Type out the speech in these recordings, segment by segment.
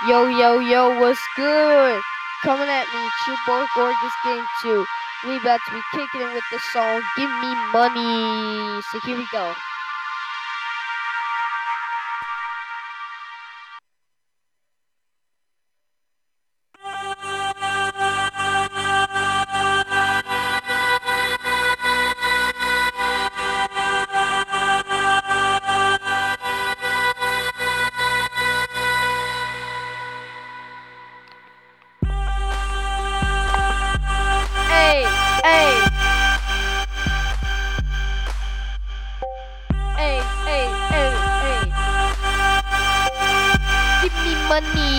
Yo, yo, yo, what's good? Coming at me, it's your boy Gorgeous Game 2. We about to be kicking it with the song Give Me Money. So here we go. Hey, hey, hey, hey, hey, hey. Give me money.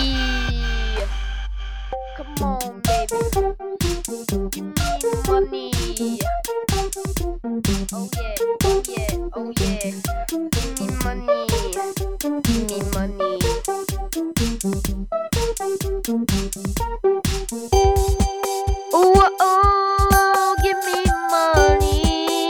Come on, baby. Give me money. Oh yeah, oh yeah, oh yeah. Give me money. Give me money. Oh, oh, give me money.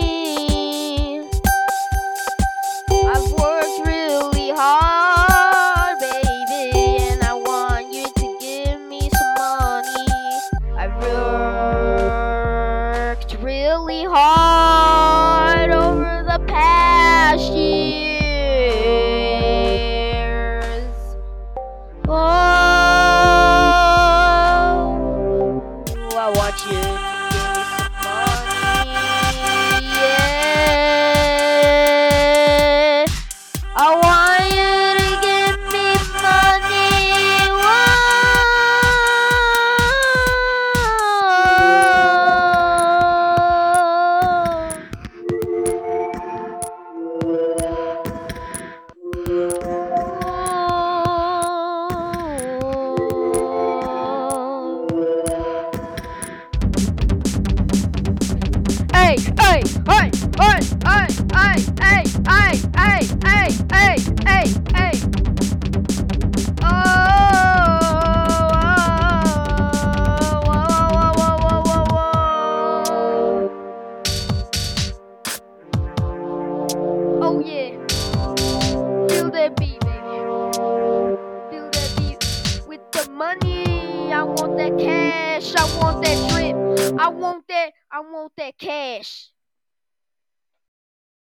I've worked really hard, baby, and I want you to give me some money. I've worked really hard over the past years. Oh, I want you to give me some money. Yeah. I want you to give me money. Hey, hey, hey, hey, hey, hey, hey, hey, hey, hey, hey, hey, hey. Oh, oh yeah, feel that beat, baby. Feel that beat with the money. I want that cash. I want that drip. I want that cash.